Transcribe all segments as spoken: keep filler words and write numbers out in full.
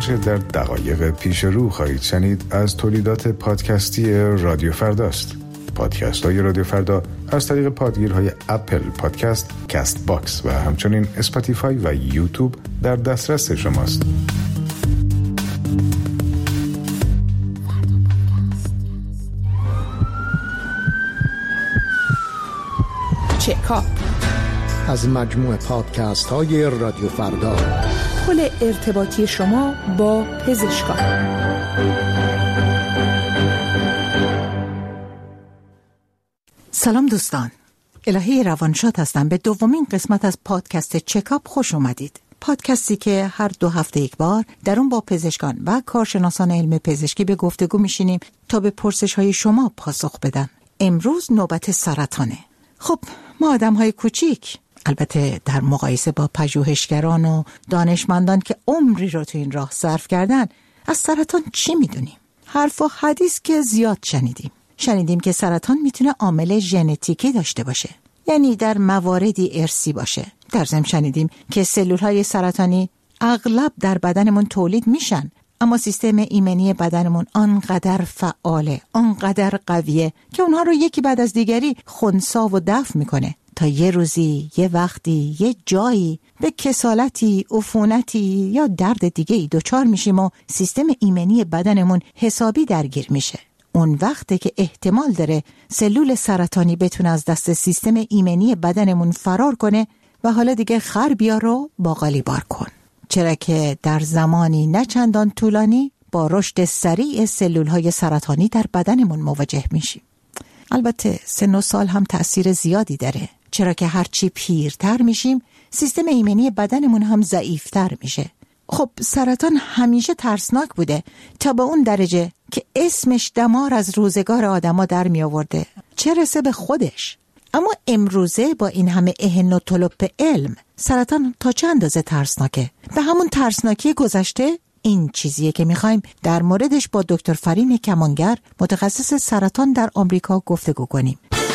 آنچه در دقایق پیش رو خواهید شنید از تولیدات پادکستی رادیو فرداست. پادکست های رادیو فردا از طریق پادگیرهای اپل پادکست، کست باکس و همچنین اسپاتیفای و یوتیوب در دسترس شماست. چکاپ از مجموع پادکست های رادیو فردا، پل ارتباطی شما با پزشکان. سلام دوستان، الهی روانشاد هستم. به دومین قسمت از پادکست چکاپ خوش اومدید. پادکستی که هر دو هفته یک بار در اون با پزشکان و کارشناسان علم پزشکی به گفتگو میشینیم تا به پرسش های شما پاسخ بدن. امروز نوبت سرطانه. خب ما آدم های کوچیک، البته در مقایسه با پژوهشگران و دانشمندان که عمری رو تو این راه صرف کردن، از سرطان چی میدونیم؟ حرف و حدیث که زیاد شنیدیم. شنیدیم که سرطان میتونه عامل ژنتیکی داشته باشه، یعنی در مواردی ارثی باشه. در ضمن شنیدیم که سلولهای سرطانی اغلب در بدنمون تولید میشن، اما سیستم ایمنی بدنمون آنقدر فعاله، آنقدر قویه که اونها رو یکی بعد از دیگری خنثی و دفع میکنه تا یه روزی، یه وقتی، یه جایی به کسالتی، عفونتی یا درد دیگه ای دچار میشیم و سیستم ایمنی بدنمون حسابی درگیر میشه. اون وقته که احتمال داره سلول سرطانی بتونه از دست سیستم ایمنی بدنمون فرار کنه و حالا دیگه خر بیار رو باقالی بار کن. چرا که در زمانی نه چندان طولانی با رشد سریع سلولهای سرطانی در بدنمون مواجه میشیم. البته سن و سال هم تأثیر زیادی داره، چرا که هرچی پیرتر میشیم سیستم ایمنی بدنمون هم ضعیفتر میشه. خب سرطان همیشه ترسناک بوده تا به اون درجه که اسمش دمار از روزگار آدما در می آورده، چه رسه به خودش. اما امروزه با این همه اهن و طلب علم، سرطان تا چه اندازه ترسناکه؟ به همون ترسناکی گذشته؟ این چیزیه که میخوایم در موردش با دکتر فرین کمانگر، متخصص سرطان در آمریکا گفتگو کنیم.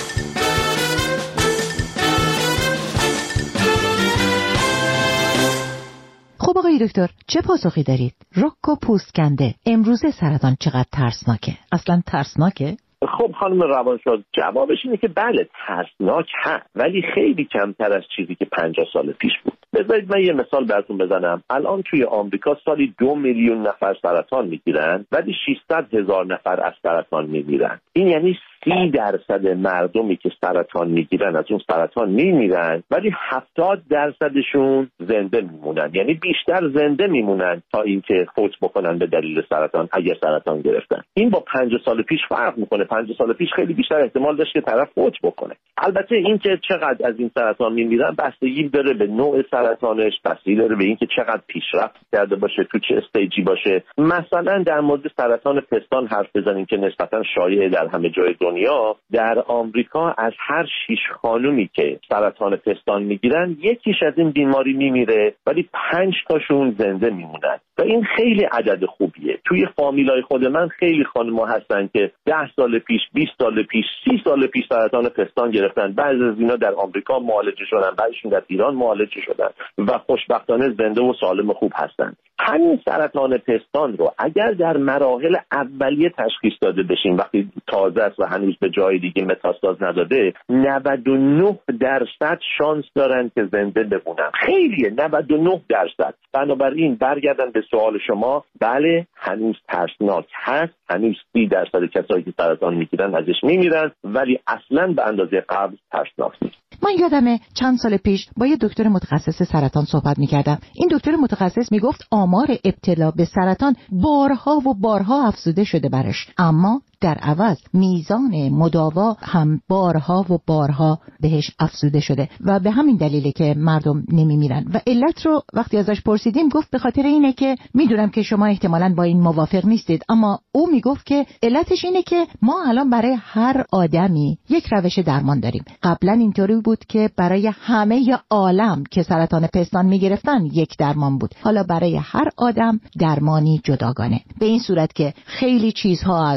خب آقای دکتر، چه پاسخی دارید؟ رک و پوست کنده، امروزه سرطان چقدر ترسناکه؟ اصلا ترسناکه؟ خب خانم روانشاد، جوابش اینه که بله ترسناک هست، ولی خیلی کمتر از چیزی که پنجاه سال پیش بود. بذارید من یه مثال براتون بزنم. الان توی آمریکا سالی دو میلیون نفر سرطان میگیرن، ولی ششصد هزار نفر از سرطان میمیرن. این یعنی سی درصد مردمی که سرطان میگیرن از اون سرطان میمیرن، ولی هفتاد درصدشون زنده میمونن، یعنی بیشتر زنده میمونن تا اینکه فوت بکنن به دلیل سرطان اگر سرطان گرفتن. این با پنجاه سال پیش فرق میکنه. پنجاه سال پیش خیلی بیشتر احتمال داشت که طرف فوت بکنه. البته اینکه چقدر از این سرطان میمیرن بستگی داره به نوع سرطانش، بستگی داره به اینکه چقدر پیشرفت کرده باشه، تو چه استیجی باشه. مثلا در مورد سرطان پستان حرف بزنیم که نسبتا شایع در همه جای دنیا، در آمریکا از هر شش خانومی که سرطان پستان میگیرن یکیش از این بیماری میمیره، ولی پنج تاشون زنده میمونن و این خیلی عدد خوبیه. توی فامیلای خود من خیلی خانم‌ها هستن که ده سال پیش، بیست سال پیش، سی سال پیش سرطان پستان گرفتن. بعضی از اینا در آمریکا معالجه شدن، بعضیشون در ایران معالجه شدن و خوشبختانه زنده و سالم و خوب هستن. همین سرطان پستان رو اگر در مراحل اولیه تشخیص داده بشیم، وقتی تازه است و هنوز به جای دیگه متاستاز نداده، نود و نه درصد شانس دارن که زنده بمونن. خیلیه، نود و نه درصد. بنابراین برگردن به سوال شما، بله هنوز ترسناک هست، هنوز سی درصد کسایی که سرطان میگیرن ازش میمیرن، ولی اصلاً به اندازه قبل ترسناک نیست. من یادمه چند سال پیش با یه دکتر متخصص سرطان صحبت میکردم. این دکتر متخصص میگفت آمار ابتلا به سرطان بارها و بارها افزوده شده برش، اما در عوض میزان مداوا هم بارها و بارها بهش افزوده شده و به همین دلیله که مردم نمیمیرن. و علت رو وقتی ازش پرسیدیم گفت به خاطر اینه که میدونم که شما احتمالاً با این موافق نیستید، اما او میگفت که علتش اینه که ما الان برای هر آدمی یک روش درمان داریم. قبلا اینطوری بود که برای همه عالم که سرطان پستان میگرفتن یک درمان بود، حالا برای هر آدم درمانی جداگانه، به این صورت که خیلی چیزها از سن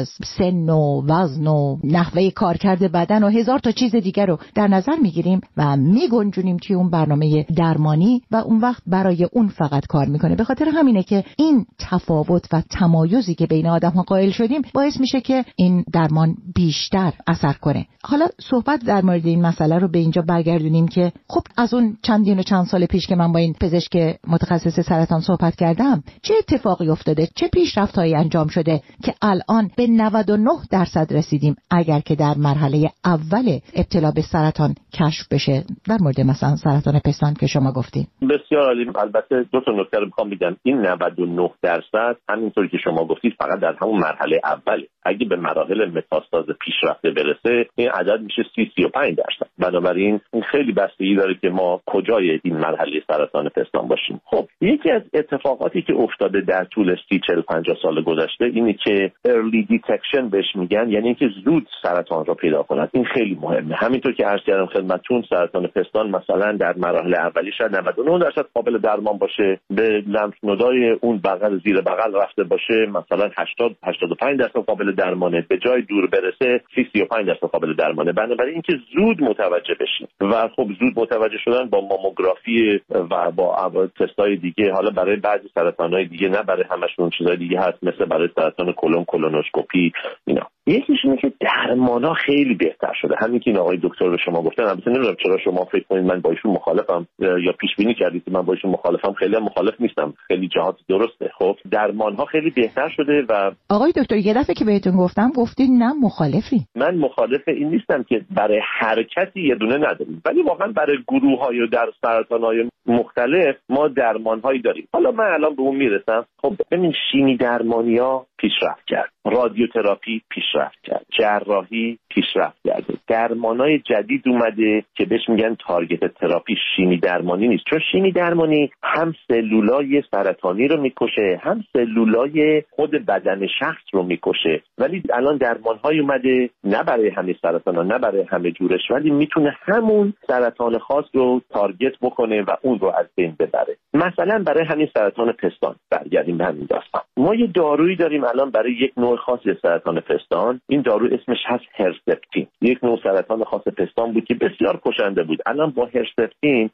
سن و وزن و نحوه کارکرد بدن و هزار تا چیز دیگر رو در نظر میگیریم و میگنجونیم توی اون برنامه درمانی و اون وقت برای اون فقط کار میکنه. به خاطر همینه که این تفاوت و تمایزی که بین آدم ها قائل شدیم باعث میشه که این درمان بیشتر اثر کنه. حالا صحبت در مورد این مسئله رو به اینجا برگردونیم که خب از اون چندین و چند سال پیش که من با این پزشک متخصص سرطان صحبت کردم چه اتفاقی افتاده، چه پیشرفت‌هایی انجام شده که الان به نود و نه درصد رسیدیم اگر که در مرحله اول ابتلا به سرطان کشف بشه. در مورد مثلا سرطان پستان که شما گفتین. بسیار عالی. البته دو تا نکته رو میخوام بگم. این نود و نه درصد همینطوری که شما گفتید فقط در همون مرحله اوله. اگه به مراحل متاستاز پیشرفته برسه این عدد میشه سی سی و پنج درصد. بنابراین این خیلی بستگی داره که ما کجای این مرحله سرطان پستان باشیم. خب یکی از اتفاقاتی که افتاده در طول سی چهل پنجاه سال گذشته اینه که early detection بهش میگن، یعنی اینکه زود سرطان رو پیدا کنن. این خیلی مهمه. همینطور که عرض کردم خدمتتون سرطان پستان مثلا در مراحل اولی شاید نود و نه درصد قابل درمان باشه، به لمف نودای اون بغل زیر بغل رفته باشه مثلا هشتاد هشتاد و پنج درصد قابل درمانه، به جای دور برسه سی سی و پنج درصد قابل درمانه. بنابراین اینکه زود متوجه بشیم و خب زود متوجه شدن با ماموگرافی و با تستای دیگه، حالا برای بعضی سرطان‌های دیگه نه برای همشون چیزای دیگه هست مثل برای سرطان کلون کولونوسکوپی اینا. یکیش اینه که درمان‌ها خیلی بهتر شده. همین که این آقای دکتر به شما گفتن، البته نمیدونم چرا شما فکر کنید من با ایشون مخالفم یا پیش بینی کردید که من با ایشون مخالفم. خیلی هم مخالف نیستم، خیلی جهات درسته. خب درمان‌ها خیلی بهتر شده و آقای دکتر یه دفعه که بهتون گفتم گفتید نه مخالفی. من مخالف این نیستم که برای هر کسی یه دونه نداریم، ولی واقعا برای گروه‌های در سرطان‌های مختلف ما درمان‌هایی داریم. حالا من الان به اون میرسم. خب ببین شیمی درمانی‌ها پیشرفت کرد، رادیوتراپی پیشرفت کرد، جراحی پیشرفت کرده، درمانای جدید اومده که بهش میگن تارگت تراپی. شیمی درمانی نیست، چون شیمی درمانی هم سلولای سرطانی رو میکشه هم سلولای خود بدن شخص رو میکشه. ولی الان درمانهای اومده نه برای همه سرطانا نه برای همه جورش، ولی میتونه همون سرطان خاص رو تارگت بکنه و اون رو از بین ببره. مثلا برای همین سرطان پستان برگردیم به همین داستان، ما یه دارویی داریم الان برای یک نوع خاص سرطان پستان. این دارو اسمش هست هرسپتین. یک نوع سرطان خاص پستان بود که بسیار کشنده بود. الان با هرسپتین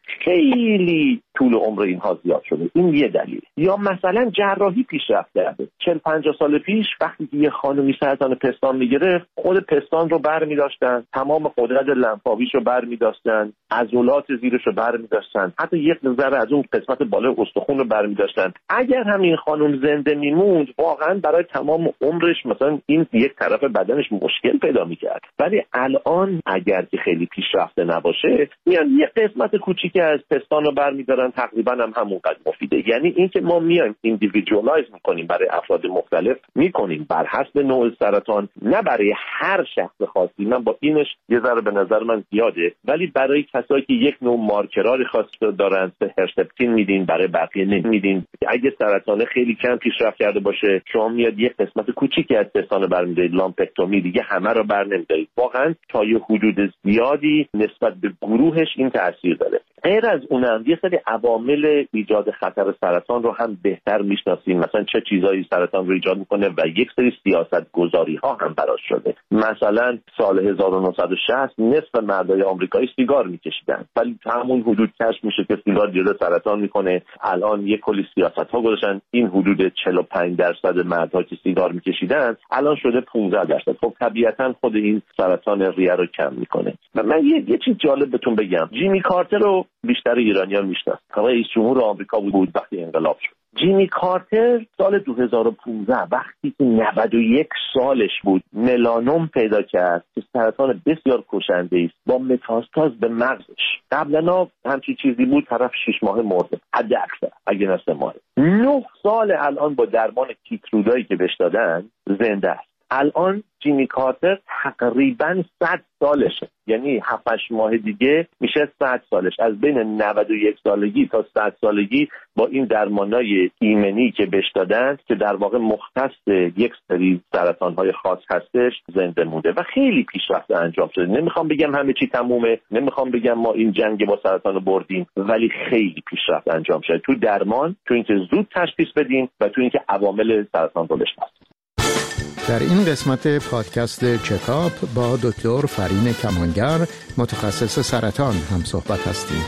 خیلی طول عمر اینها زیاد شده. این یه دلیل. یا مثلا جراحی پیشرفت کرده. چهل پنجاه سال پیش وقتی که یه خانمی سرطان پستان میگرفت، خود پستان رو برمی‌داشتن، تمام قدرت لنفاویش رو برمی‌داشتن، عضلات زیرش رو برمی‌داشتن، حتی یک ذره از اون قسمت بالای استخوان رو برمی‌داشتن. اگر همین خانم زنده میموند واقعا برای تمام عمرش مثلا این یک طرف بدنش مشکل پیدا میکرد. ولی الان اگر که خیلی پیشرفته نباشه میان یک قسمت کوچیکی از پستان رو برمیدارن، تقریبا هم همونقدر مفیده. یعنی اینکه ما میایم ایندیویدوالایز میکنیم، برای افراد مختلف میکنیم بر حسب نوع سرطان، نه برای هر شخص خاصی. من با اینش یه ذره به نظر من زیاده، ولی برای کسایی که یک نوع مارکرای خاص دارن هرسپتین میدین، برای بقیه نمیدین. اگه سرطان خیلی کم پیشرفت کرده باشه شما میاد یک قسمت کوچیکی از پستان رو برمی‌دارید، لامپکتومی، دیگه همه رو برنمی‌دارید. واقعا تا یه حدود زیادی نسبت به گروهش این تاثیر داره. غیر از اونم یه سری عوامل ایجاد خطر سرطان رو هم بهتر میشناسیم، مثلا چه چیزایی سرطان رو ایجاد میکنه و یک سری سیاست گذاری ها هم براش شده. مثلا سال هزار و نهصد و شصت نصف مردای آمریکایی سیگار میکشیدن، ولی همون حدود کشف میشه که سیگار جلو سرطان میکنه. الان یک کلی سیاست ها گذاشتن این حدود چهل و پنج درصد مردها که سیگار میکشیدن الان شده پانزده درصد. خب طبیعتا خود این سرطان ریه رو کم میکنه. و من یه, یه چیز جالب بهتون بگم. جیمی کارتر رو بیشتر ایرانیان میشناسن، رئیس جمهور آمریکا بود وقتی انقلاب شد. جیمی کارتر سال دو هزار و پانزده وقتی که نود و یک سالش بود ملانوم پیدا کرد که سرطان بسیار کشنده است با متاستاز به مغزش. قبلا همچین چیزی بود، طرف شش ماه مرده حد اکثر اگه نه سه ماه. نه سال الان با درمان کیترودایی که بهش دادن زنده است. الان جیمی کارتر تقریباً صد سالشه، یعنی هفت هشت ماه دیگه میشه صد سالش. از بین نود و یک سالگی تا صد سالگی با این درمانای ایمنی که بهش دادن که در واقع مختص یک سری سرطان‌های خاص هستش زنده مونده و خیلی پیشرفت انجام شده. نمیخوام بگم همه چی تمومه، نمیخوام بگم ما این جنگ با سرطان رو بردیم، ولی خیلی پیشرفت انجام شده تو درمان، تو اینکه زود تشخیص بدیم و تو اینکه عوامل سرطان رو بشناسیم. در این قسمت پادکست چکاپ با دکتر فرین کمانگر متخصص سرطان هم صحبت هستیم.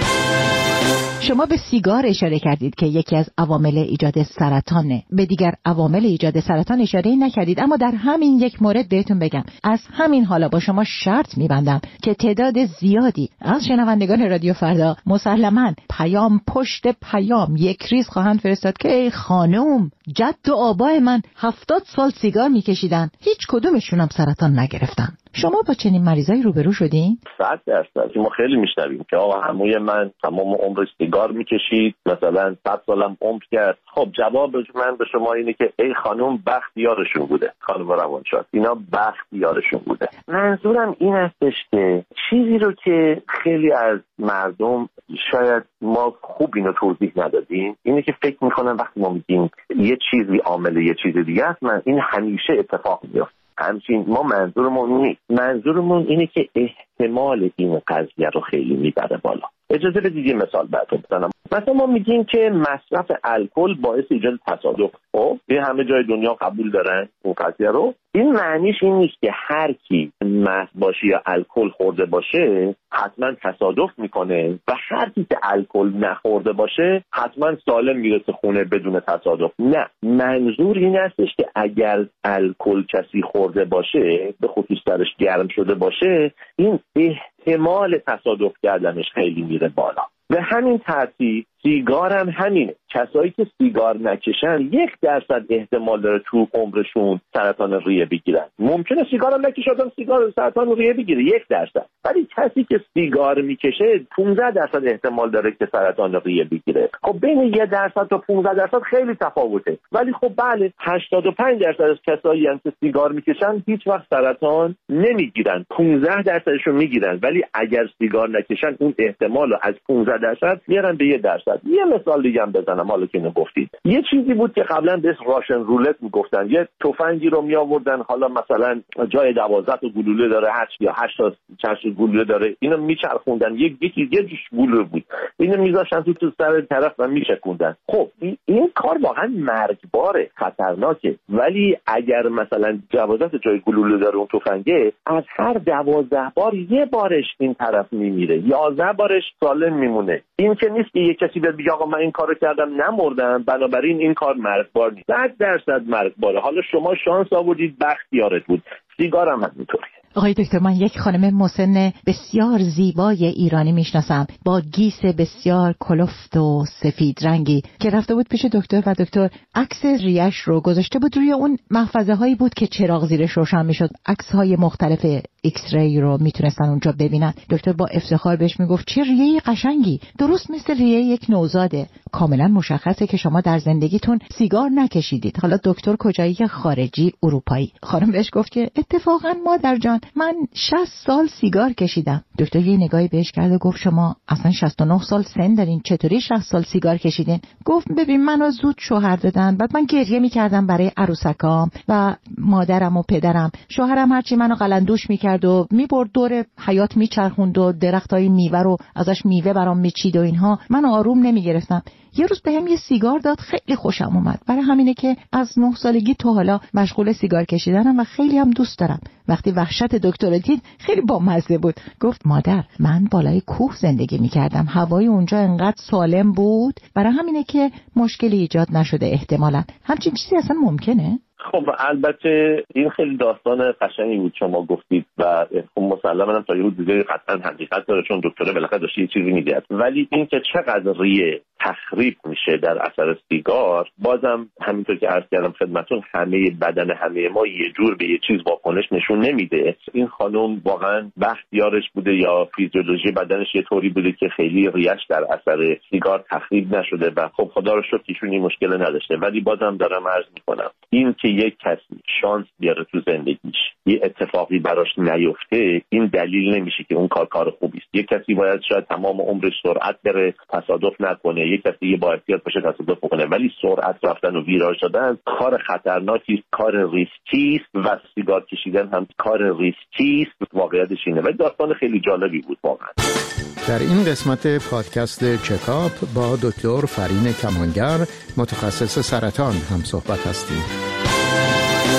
شما به سیگار اشاره کردید که یکی از عوامل ایجاد سرطانه. به دیگر عوامل ایجاد سرطان اشاره نکردید، اما در همین یک مورد بهتون بگم، از همین حالا با شما شرط می‌بندم که تعداد زیادی از شنوندگان رادیو فردا مسلماً پیام پشت پیام یک ریز خواهند فرستاد که ای خانم، جد و آبای من هفتاد سال سیگار می‌کشیدن، هیچ کدومشون هم سرطان نگرفتن. شما با چنین مریضایی روبرو شدین؟ صد درصد. ما خیلی میشنویم که آقا عموی من تمام عمرش سیگار میکشید، مثلا صد سالم عمر کرد. خب جواب من به شما اینه که ای خانم، بخت یارشون بوده. خانم روانشناس، اینا بخت یارشون بوده. منظورم این هستش که چیزی رو که خیلی از مردم شاید ما خوب اینو توضیح ندادیم، اینه که فکر میکنن وقتی ما میگیم یه چیزی عامل یه چیز دیگه است، من این همیشه اتفاق میفته. همچنین ما منظورمون نیست. منظورمون اینه که احتمال این قضیه رو خیلی میبره بالا. اجازه بدید یه مثال براتون بزنم. مثلا ما میگیم که مصرف الکل باعث ایجاد تصادف. خب به همه جای دنیا قبول دارن اون قضیه رو. این معنیش این نیست که هر کی مست باشه یا الکل خورده باشه حتما تصادف میکنه و هر کی که الکل نخورده باشه حتما سالم میرسه خونه بدون تصادف. نه، منظور این هستش که اگر الکل کسی خورده باشه، به خصوص درش گرم شده باشه، این احتمال تصادف کردنش خیلی میره بالا. به همین ترتیب سیگار هم همینه. کسایی که سیگار نکشن یک درصد احتمال داره تو عمرشون سرطان ریه بگیرن. ممکنه سیگار هم نکشه آدم سیگار سرطان ریه بگیره، یک درصد. ولی کسی که سیگار میکشه پانزده درصد احتمال داره که سرطان ریه بگیره. خب بین یک درصد تا پانزده درصد خیلی تفاوته. ولی خب بله، هشتاد و پنج درصد از کسایی که سیگار میکشن هیچ وقت سرطان نمیگیرن. پانزده درصدشون میگیرن، ولی اگر سیگار نکشن اون احتمال رو از پانزده درصد میارن به یک درصد. یه مثال دیگه هم بزنم حالا که اینو گفتید. یه چیزی بود که قبلا بهش راشن رولت میگفتن. یه تفنگی رو میآوردن، حالا مثلا جای دوازده تا گلوله داره، هشت یا هشت تا چشم گلوله داره، اینو میچرخوندن، یک یکی یه جوش گلوله بود، اینو میذاشتن تو تو سر طرف و میچکوندن. خب این, این کار واقعا مرگباره، خطرناکه. ولی اگر مثلا دوازده جای گلوله داره اون تفنگه، از هر دوازده بار یه بارش این طرف میمیره، یازده بارش سالم میمونه. این که نیست که یه کسی بیاد بگه آقا من این کارو کردم نمردم، بنابراین این کار مرگبار نیست. صد درصد مرگباره. حالا شما شانس آوردید، بختیارت بود. سیگار هم همینطوره. آقای دکتر، من یک خانم مسن بسیار زیبای ایرانی میشناسم با گیس بسیار کلفت و سفید رنگی که رفته بود پیش دکتر و دکتر عکس ریش رو گذاشته بود روی اون محفظه هایی بود که چراغ زیرش روشن میشد. عکس های مختلف ایکس ری رو میتونستن اونجا ببینن. دکتر با افتخار بهش میگفت چه ریه قشنگی، درست مثل ریه یک نوزاده. کاملا مشخصه که شما در زندگیتون سیگار نکشیدید. حالا دکتر کجایی؟ خارجی، اروپایی. خانم بهش گفت که اتفاقا مادر جان من شصت سال سیگار کشیدم. دکتر یه نگاهی بهش کرد و گفت شما اصلا شصت و نه سال سن دارین، چطوری شصت سال سیگار کشیدین؟ گفت ببین منو زود شوهر دادن، بعد من گریه میکردم برای عروسکام و مادرم و پدرم. شوهرم هرچی منو قلندوش میکرد و میبرد دور حیاط میچرخوند و درختای میوه رو ازش میوه برام میچید و اینها، من آروم نمیگرفتم. یه روز بهم یه سیگار داد، خیلی خوشم اومد. برای همینه که از نه سالگی تا حالا مشغول سیگار کشیدنم و خیلی هم دوست دارم. وقتی وحشت دکتر دید خیلی بامزه بود. گفت مادر من بالای کوه زندگی میکردم، هوای اونجا انقدر سالم بود، برای همینه که مشکلی ایجاد نشده احتمالاً. همچین چیزی اصلا ممکنه؟ خب البته این خیلی داستان قشنگی بود شما گفتید و خب مسلماً هم تا یه دیگه قطعاً حقیقت داره، چون دکتر بالاخره داشت یه چیزی میگه. ولی این که چقدر ریه تخریب میشه در اثر سیگار، بازم همینطور که عرض کردم خدمتتون، همه بدن همه ما یه جور به یه چیز واکنش نشون نمیده. این خانم واقعا بختیارش بوده یا فیزیولوژی بدنش یه طوری بوده که خیلی ریش در اثر سیگار تخریب نشده و خب خدا رو شکر ایشون این مشکل نداشته. ولی بازم دارم عرض میکنم این که یک کسی شانس بیاره تو زندگیش یه اتفاقی براش نیفته، این دلیل نمیشه که اون کار کار خوبی است. یک کسی باید شاید تمام عمرش سرعت بره، تصادف نکنه، یک کسی یه با احتیاط باشه تصادف بکنه، ولی سرعت رفتن و ویراژ دادن کار خطرناکی است، کار ریسکی است و سیگار کشیدن هم کار ریسکی است. واقعیتش اینه. ولی داستان خیلی جالبی بود واقعا. در این قسمت پادکست چکاپ با دکتر فرین کمانگر متخصص سرطان هم صحبت هستیم.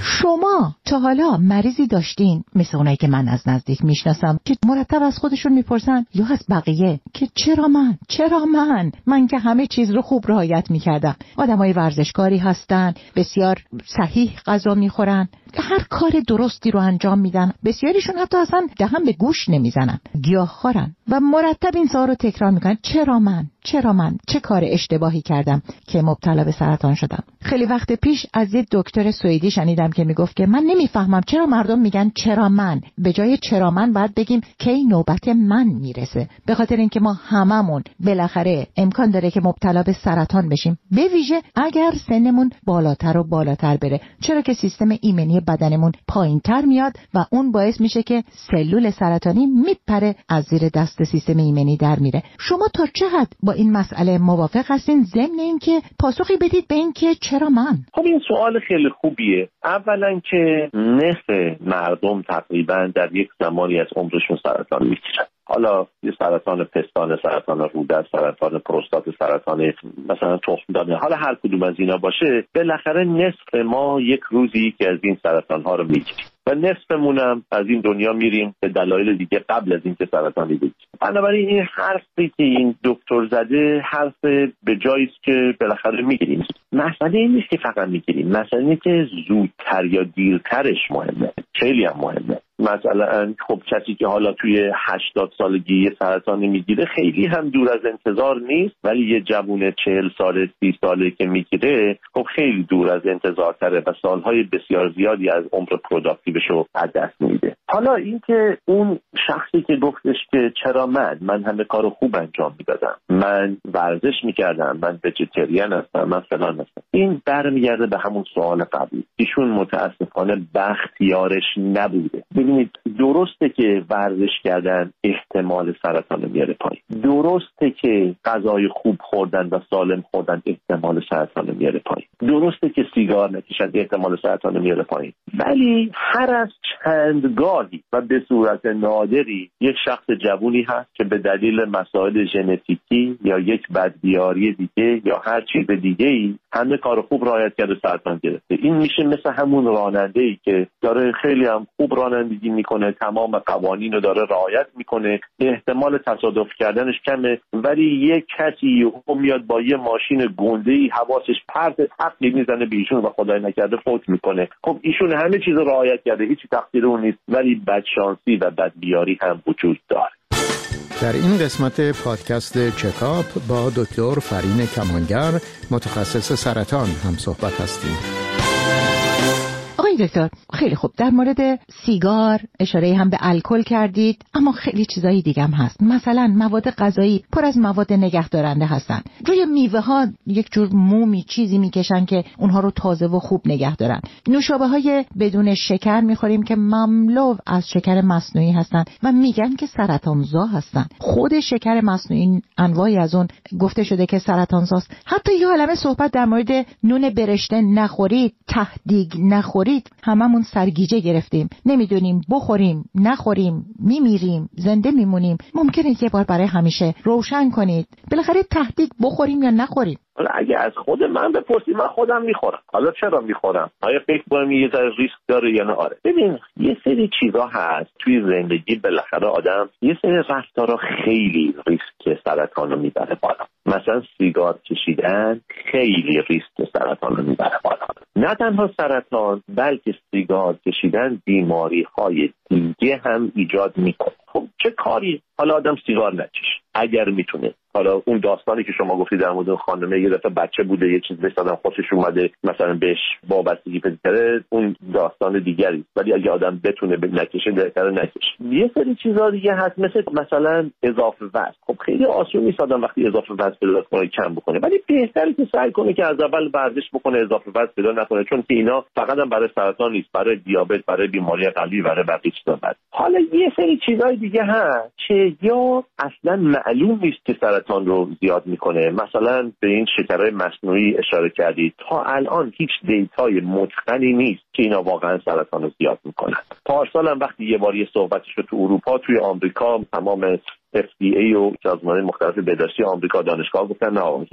شما تا حالا مریضی داشتین مثل اونایی که من از نزدیک میشناسم که مرتب از خودشون میپرسن یا از بقیه که چرا من؟ چرا من؟ من که همه چیز رو خوب رعایت میکردم. آدمای ورزشکاری هستن، بسیار صحیح غذا میخورن، هر کار درستی رو انجام میدن، بسیاریشون حتی اصلا دهن به گوش نمیزنن، گیاهخوارن و مرتب این سوال رو تکرار میکنن چرا من؟ چرا من؟ چه کار اشتباهی کردم که مبتلا به سرطان شدم؟ خیلی وقت پیش از یه دکتر سوئدی شنیدم که میگفت که من نمیفهمم چرا مردم میگن چرا من، به جای چرا من باید بگیم کی نوبت من میرسه. به خاطر اینکه ما هممون بالاخره امکان داره که مبتلا به سرطان بشیم، به ویژه اگر سنمون بالاتر و بالاتر بره، چرا که سیستم ایمنی بدنمون پایینتر میاد و اون باعث میشه که سلول سرطانی میپره از زیر دست سیستم ایمنی در میره. شما تا چه حد با این مسئله موافق هستین، ضمن اینکه پاسخی بدید به این که چرا من؟ خب این سوال خیلی خوبیه. اولا که نصف مردم تقریبا در یک زمانی از عمرشون سرطان میگیرن. حالا یه سرطان پستان، سرطان روده، سرطان پروستات، سرطان مثلا تخمدان، حالا هر کدوم از اینا باشه، بالاخره نصف ما یک روزی که از این سرطان ها رو میگیریم و نصفمون هم از این دنیا میریم به دلایل دیگه قبل از اینکه سرطان بگیریم. بنابراین این حرفی که این دکتر زده حرف به جایی است که بالاخره میگیریم. مسئله این نیست که فقط میگیریم، مسئله اینه که زودتر یا دیرترش مهمه، خیلی هم مهمه. مثلا خب کسی که حالا توی هشتاد سالگی سرطان میگیره خیلی هم دور از انتظار نیست، ولی یه جوون چهل ساله سی ساله که میگیره خب خیلی دور از انتظار تره و سالهای بسیار زیادی از عمر پروداکتیوش رو از دست میده. حالا اینکه اون شخصی که گفتش که چرا من من همه کارو خوب انجام میدادم، من ورزش میکردم، من وجیتریان هستم، من فلان هستم، این برمیگرده به همون سوال قبلی. ایشون متاسفانه بختیارش نبوده. ببینید درسته که ورزش کردن احتمال سرطان میاره پایین، درسته که غذای خوب خوردن و سالم خوردن احتمال سرطان میاره پایین، درسته که سیگار نکشن احتمال سرطان میاره پایین، ولی هر از چند گاهی و به صورت نادری یک شخص جوونی هست که به دلیل مسائل ژنتیکی یا یک بدبیاری دیگه یا هر چیز دیگه ای همه کار خوب رعایت کرده سرطان گرفته. این میشه مثل همون راننده‌ای که داره خیلی هم خوب رانندگی میکنه، تمام قوانین رو داره رعایت میکنه، احتمال تصادف کردنش کمه، ولی یک کسی میاد با یه ماشین گنده‌ای حواسش پرت تق میزنه به ایشون و خدای نکرده فوت میکنه. خب ایشون همه چیز رو رعایت کرده، هیچ تقصیر اون نیست، ولی بدشانسی و بدبیاری هم وجود داره. در این قسمت پادکست چکاپ با دکتر فرین کمانگر متخصص سرطان هم صحبت هستیم. آقای دکتر خیلی خوب، در مورد سیگار اشاره هم به الکل کردید، اما خیلی چیزایی دیگه هم هست. مثلا مواد غذایی پر از مواد نگهدارنده هستن. روی میوه ها یک جور مومی چیزی میکشن که اونها رو تازه و خوب نگه دارن. نوشابه های بدون شکر میخوریم که مملو از شکر مصنوعی هستن و میگن که سرطانزا هستن. خود شکر مصنوعی انواعی از اون گفته شده که سرطانزاست. حتی یه عالمه صحبت در مورد نون برشته نخورید، تهدیگ نخورید. هممون سرگیجه گرفتیم، نمیدونیم بخوریم نخوریم، میمیریم زنده میمونیم. ممکنه یه بار برای همیشه روشن کنید بالاخره تهدیگ بخوریم یا نخوریم؟ حالا اگه از خود من بپرسید من خودم میخورم. حالا چرا میخورم؟ آیا فکر کنم یه ذره ریسک داره یا نه؟ آره. ببین یه سری چیزا هست توی زندگی، بالاخره آدم یه سری رفتارا خیلی ریسک سرطان رو میبره بالا. مثلا سیگار کشیدن خیلی ریسک سرطان رو میبره بالا. نه تنها سرطان بلکه سیگار کشیدن بیماری های دیگه هم ایجاد میکنه. خب چه کاری؟ حالا آدم سیگار نکشه اگر میتونه. حالا اون داستانی که شما گفتید در مورد خانمه یه دفعه بچه بوده یه چیز بهش دادن خوشش اومده مثلا بهش وابستگی پیدا کرده، اون داستان دیگری، ولی اگه آدم بتونه نکشه بهتره نکشه. یه سری چیزا دیگه هست مثل مثلا اضافه وزن. خب خیلی آسون نیست آدم وقتی اضافه وزن پیدا کنه کم بکنه، ولی بهتره که سعی کنه که از اول ورزش بکنه، اضافه وزن پیدا نکنه، چون که اینا فقط هم برای سرطان نیست، برای دیابت، برای بیماری قلبی، برای بقیه چیزا هست. حالا یه سری چیزای دیگه هست که یا اصلا معلوم نیست که سرطان رو زیاد میکنه. مثلا به این شکرهای مصنوعی اشاره کردید، تا الان هیچ دیتای متقنی نیست که اینا واقعا سرطان رو زیاد میکنن. پارسال هم وقتی یه بار یه صحبتش رو تو اروپا، توی آمریکا تمام اف دی ای و سازمان‌های مختلف بهداشتی آمریکا دانشگاه گفتن نه هیچ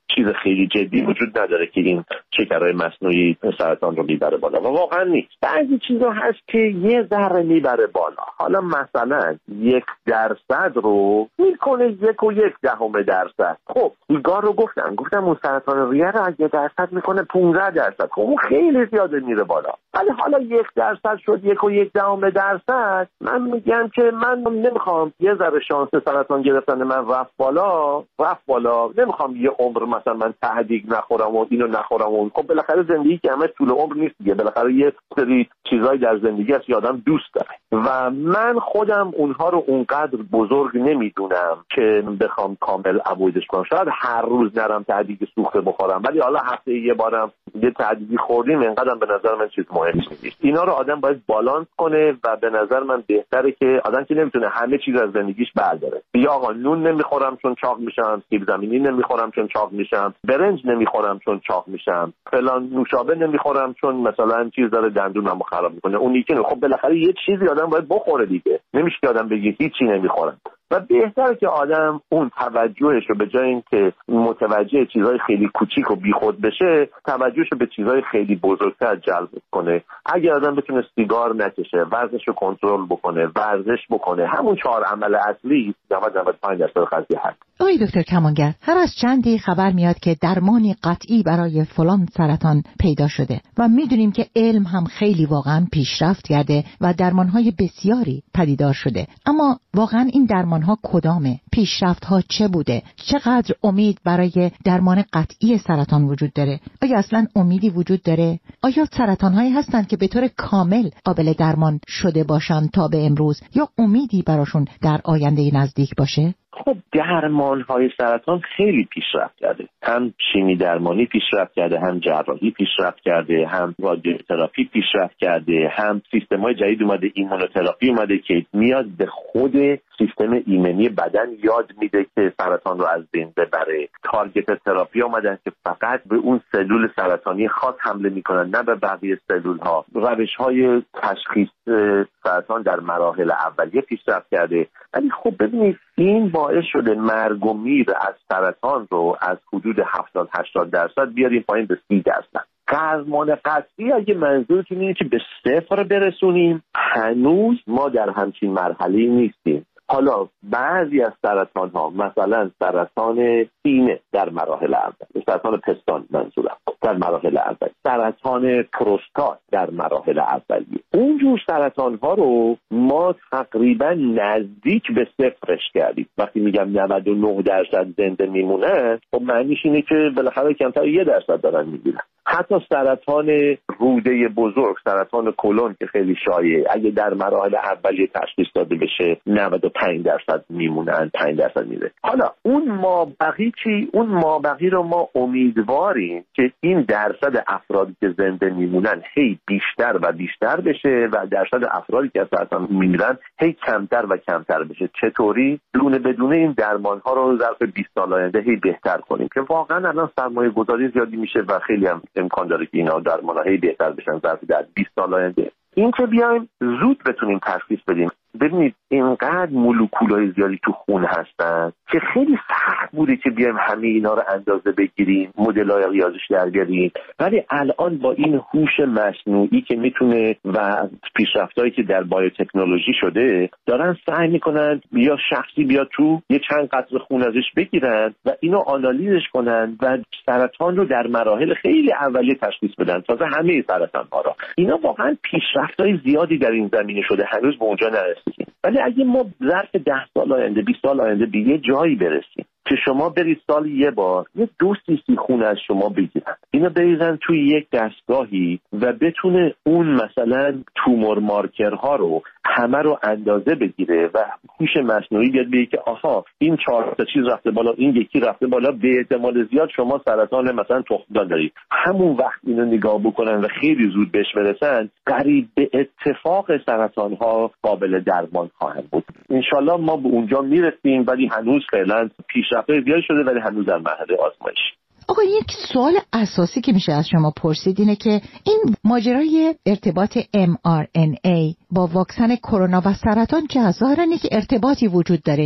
چیز خیلی جدی وجود نداره که این شکرهای مصنوعی سرطان رو میبره بالا و واقعا نیست. بعضی چیزا هست که یه ذره میبره بالا. حالا مثلا یک درصد رو میکنه یک و یک دهم درصد. خب سیگار رو گفتم گفتم اون سرطان ریه رو اگه درصد میکنه پانزده درصد. خب اون خیلی زیاده میره بالا. ولی حالا یک درصد شد یک و یک دهم درصد. من میگم که من نمیخوام یه ذره شانس سرطان گرفتن من رفت بالا رفت بالا نمیخوام یه عمر مثلا من تهدیگ نخورم و اینو نخورم و خب بالاخره زندگی که همه طول عمر نیست دیگه. بالاخره یه سری چیزای در زندگی هست که آدم دوست داره و من خودم اونها رو اونقدر بزرگ نمیدونم که بخوام کامل اوایدش کنم. شاید هر روز نرم تهدیگ سوخته بخورم ولی حالا هفته یه بارم یه تهدیگی خوردیم اینقدر به نظر من چیز مهمی نیست. اینا رو آدم باید بالانس کنه و به نظر من بهتره که آدم که نمیتونه همه چیز از زندگیش برداره. یا آقا نون نمیخورم چون چاق میشم، سیب زمینی نمیخورم چون چاق میشم، برنج نمیخورم چون چاق میشم، فلان نوشابه نمیخورم چون مثلا چیز داره دندونمو خراب میکنه. اون یکی خب بالاخره یه چیزی آدم باید بخوره دیگه. نمیشه که آدم بگه هیچی نمیخورم. و بهتره که آدم اون توجهش رو به جای اینکه متوجه چیزهای خیلی کوچیک و بیخود بشه توجهش رو به چیزهای خیلی بزرگتر جلب کنه. اگه آدم بتونه سیگار نکشه، ورزش رو کنترل بکنه، ورزش بکنه، همون چهار عمل اصلی نود نود و پنج درصد قضیه هست. آقای دکتر کمانگر، هر از چندی خبر میاد که درمانی قطعی برای فلان سرطان پیدا شده و میدونیم که علم هم خیلی واقعا پیشرفت کرده و درمانهای بسیاری پدیدار شده. اما واقعا این درمانها کدامه؟ پیشرفت‌ها چه بوده؟ چقدر امید برای درمان قطعی سرطان وجود داره؟ آیا اصلا امیدی وجود داره؟ آیا سرطان‌هایی هستند که به طور کامل قابل درمان شده باشند تا به امروز یا امیدی براشون در آینده نزدیک باشه؟ خب درمان‌های سرطان خیلی پیشرفت کرده. هم شیمی درمانی پیشرفت کرده، هم جراحی پیشرفت کرده، هم رادیوتراپی پیشرفت کرده، هم سیستم‌های جدید اومده، ایمونوتراپی اومده که میاد به خود سیستم ایمنی بدن یاد میده که سرطان رو از بین ببره. تارگت تراپی اومدن که فقط به اون سلول سرطانی خاص حمله میکنن نه به بقیه سلول‌ها. روش‌های تشخیص سرطان در مراحل اولیه پیشرفت کرده. ولی خب ببینید این باعث شده مرگ و میر از سرطان رو از حدود هفتاد هشتاد درصد بیاریم پایین به سی درصد. درمان قطعی اگه منظورتون اینه که به صفر برسونیم، هنوز ما در همچین مرحله‌ای نیستیم. حالا بعضی از سرطان ها مثلا سرطان سینه در مراحل اول، سرطان پستان منظورم در مراحل اول، سرطان پروستات در مراحل اولیه، اونجور سرطان ها رو ما تقریبا نزدیک به صفرش کردیم. وقتی میگم نود و نه درصد زنده میمونن خب معنیش اینه که بالاخره کمتر یک درصد دارن میگیرن. حتی سرطان روده بزرگ، سرطان کلون که خیلی شایعه، اگه در مراحل اولیه تشخیص داده بشه نود و پنج درصد میمونن، پنج درصد میره. حالا اون مابقی چی؟ اون مابقی رو ما امیدواریم که این درصد افرادی که زنده میمونن هی بیشتر و بیشتر بشه و درصد افرادی که از سرطان میمیرن هی کمتر و کمتر بشه. چطوری؟ دونه بدونه این درمان ها رو ظرف بیست سال آینده هی بهتر کنیم که واقعا الان سرمایه گذاری زیادی میشه و خیلی هم امکان داره که اینا درمان ها هی بهتر بشن ظرف در بیست سال آینده. این که بیایم زود بتونیم تشخیص بدیم. ببینید اینقدر مولکولای زیادی تو خون هستن که خیلی سخت بوده که بیایم همه اینا رو اندازه بگیریم، مدل‌های ریاضیش در بیاریم. ولی الان با این هوش مصنوعی که میتونه و پیشرفتایی که در بایوتکنولوژی شده دارن سعی میکنن یا شخصی بیاد تو یه چند قطره خون ازش بگیرن و اینو آنالیزش کنن و سرطان رو در مراحل خیلی اولیه تشخیص بدن، تازه همه سرطان ها را. اینا واقعا پیشرفتای زیادی در این زمینه شده، هنوز به اونجا نرسیدیم. ولی اگه ما ظرف ده سال آینده، بیست سال آینده به یه جایی برسیم که شما برید سال یه بار یه دو سیسی خون از شما بگیرن، اینا بریزن توی یک دستگاهی و بتونه اون مثلا تومور مارکرها رو همه رو اندازه بگیره و هوش مصنوعی بیاد بگه که آها این چهار تا چیز رفته بالا، این یکی رفته بالا، به احتمال زیاد شما سرطان مثلا تخمدان دارید. همون وقت اینو نگاه بکنن و خیلی زود بهش برسن، قریب به اتفاق سرطان ها قابل درمان خواهند بود. انشالله ما به اونجا میرسیم، ولی هنوز فعلا پیشرفت زیاد شده ولی هنوز در مرحله آزمایش. آقا یک سوال اساسی که میشه از شما پرسید اینه که این ماجرای ارتباط ام آر ان ای با واکسن کرونا و سرطان چه؟ ظاهراً یک ارتباطی وجود داره اینجا.